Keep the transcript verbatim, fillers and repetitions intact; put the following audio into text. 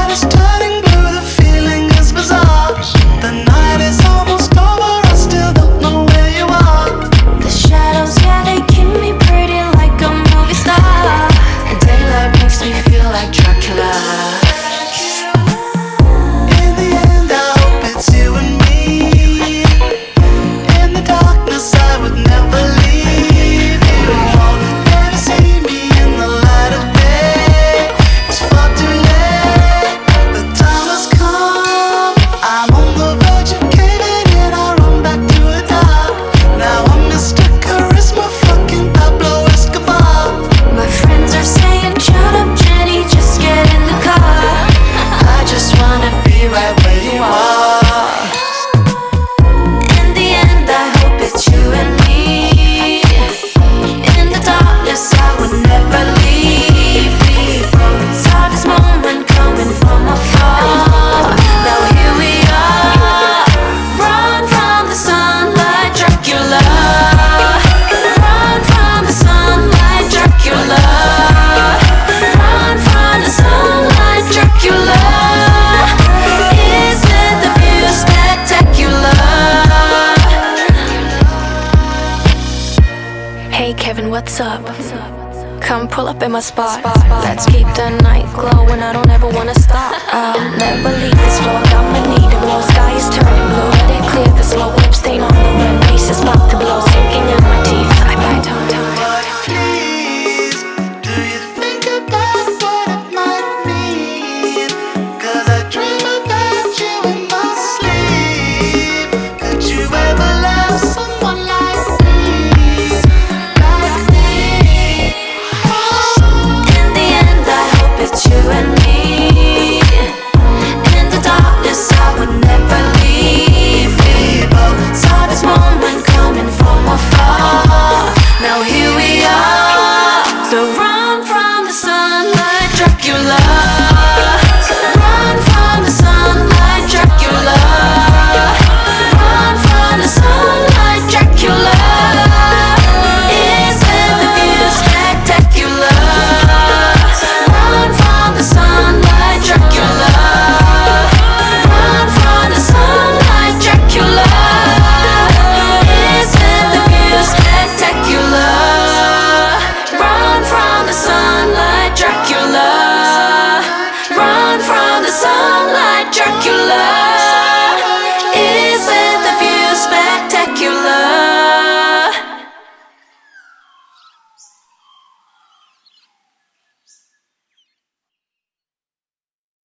Hey Kevin, what's up? Come pull up in my spot. Let's keep the night glowing, I don't ever wanna stop. I'll never leave this floor, I'ma need it more. Sky is turning blue, let it clear the smoke. Lip stain on the rim, bass is about to blow. Sinking in my teeth, I bite on time. Please, do you think about what it might mean? Cause I dream about you in my sleep. Could you ever love someone like me? Like me? In the end, I hope it's you and me. In the darkness, I would never leave. We both saw this moment coming from afar. Now here we are. So run from the sunlight, Dracula. Run from the sunlight, Dracula. Run from the sunlight, Dracula. Isn't the view spectacular? Run from the sunlight, Dracula. Run from the sunlight, Dracula. Isn't the view spectacular? Run from the sunlight, Dracula. Run from the sunlight, Dracula.